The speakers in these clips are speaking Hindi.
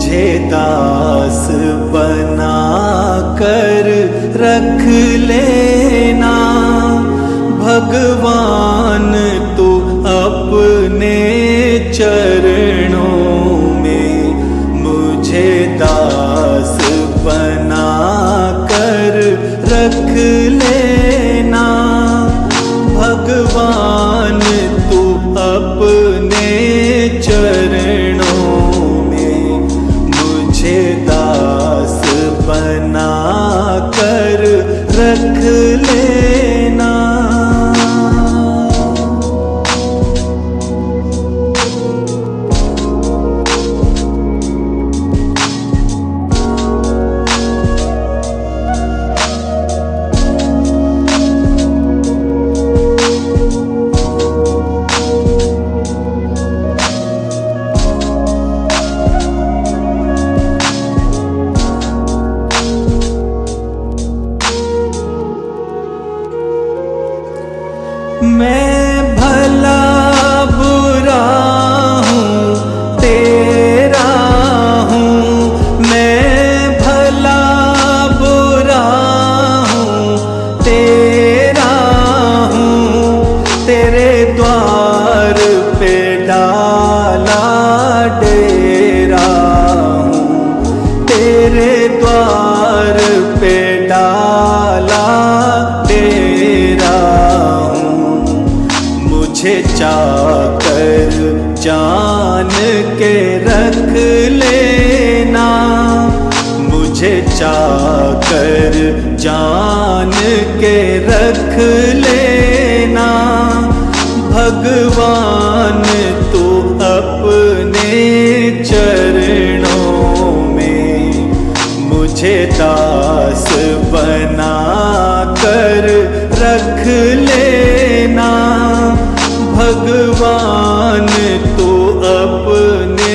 मुझे दास बना कर रख लेना भगवान तू अपने चरणों में। मुझे दास बना कर रख लेना भगवान तू अपने चरणों में। मुझे दास बना कर रख लेना। मैं भला बुरा हूँ तेरा हूँ, मैं भला बुरा हूँ तेरा हूँ। तेरे द्वार पे डाला डेरा हूँ, तेरे द्वार पे डाला डेरा। मुझे चाकर जान के रख लेना, मुझे चाकर जान के रख लेना भगवान तू अपने चरणों में। मुझे दास बना कर रख लेना भगवान तू अपने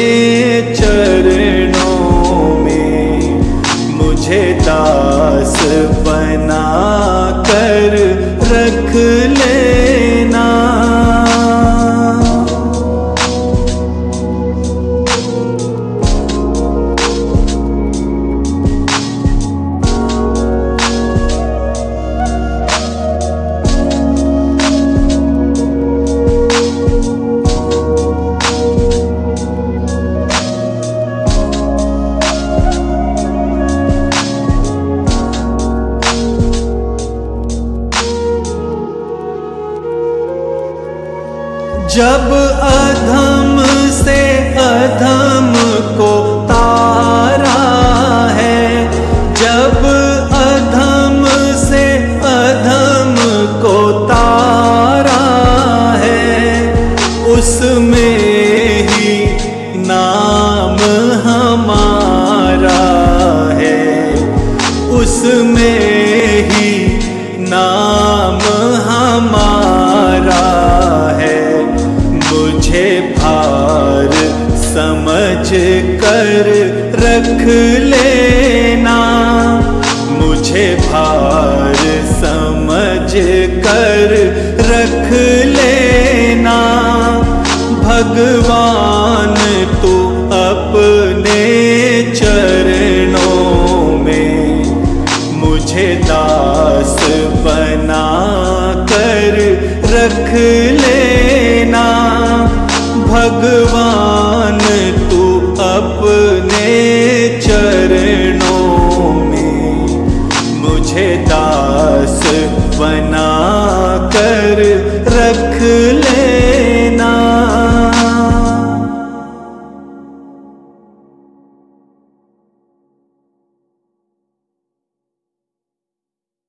चरणों में। मुझे दास बना कर रख लेना। जब अधम से अधम को तारा है, जब अधम से अधम को तारा है, उसमें ही नाम हमारा है, उसमें ही नाम हमारा है। मुझे भार समझ कर रख लेना, मुझे भार समझ कर रख लेना भगवान तू अपने चरणों में। मुझे दास बना कर रख लेना भगवान तू अपने चरणों में। मुझे दास बना कर रख